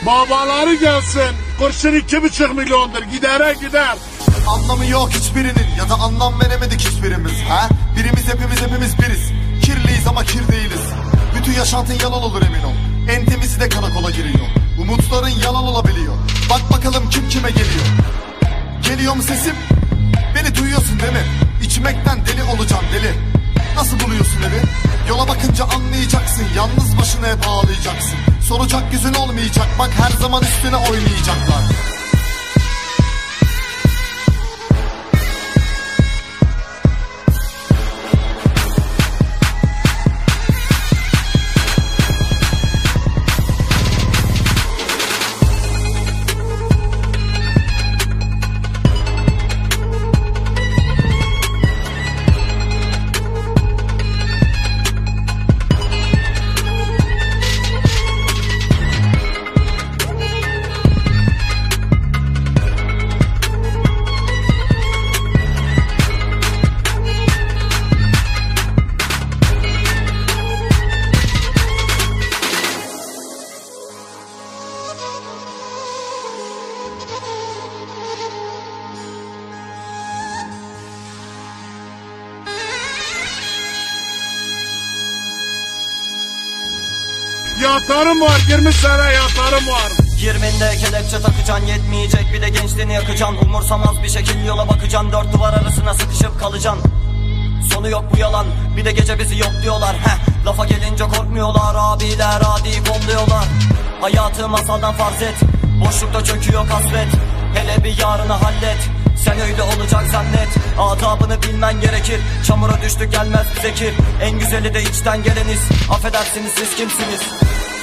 Babaları gelsin. Kurşun 2,5 milyondur. Gidere gider. Anlamı yok hiçbirinin ya da anlam veremedik hiçbirimiz. Birimiz hepimiz biriz. Kirliyiz ama kir değiliz. Bütün yaşantın yalan olur emin ol. En temizi de karakola giriyor. Umutların yalan olabiliyor. Bak bakalım kim kime geliyor. Geliyor mu sesim? Beni duyuyorsun değil mi? İçmekten deli olacaksın deli. Nasıl buluyorsun evi? Yola bakınca anlayacaksın. Yalnız başına hep ağlayacaksın. Soracak yüzün olmayacak. Bak her zaman üstüne oynayacaklar. Yatarım var, 20 sene yatarım var. 20'nde kelepçe takacaksın, yetmeyecek bir de gençliğini yakacaksın. Umursamaz bir şekil yola bakacaksın, dört duvar arasına sıkışıp kalacaksın. Sonu yok bu yalan, bir de gece bizi yokluyorlar. Lafa gelince korkmuyorlar, abiler adi kolluyorlar. Hayatı masaldan farz et, boşlukta çöküyor kasvet. Hele bir yarını hallet, sen öyle olacak zannet. Adabını bilmen gerekir, çamura düştük gelmez bize kir. En güzeli de içten geleniz, affedersiniz siz kimsiniz?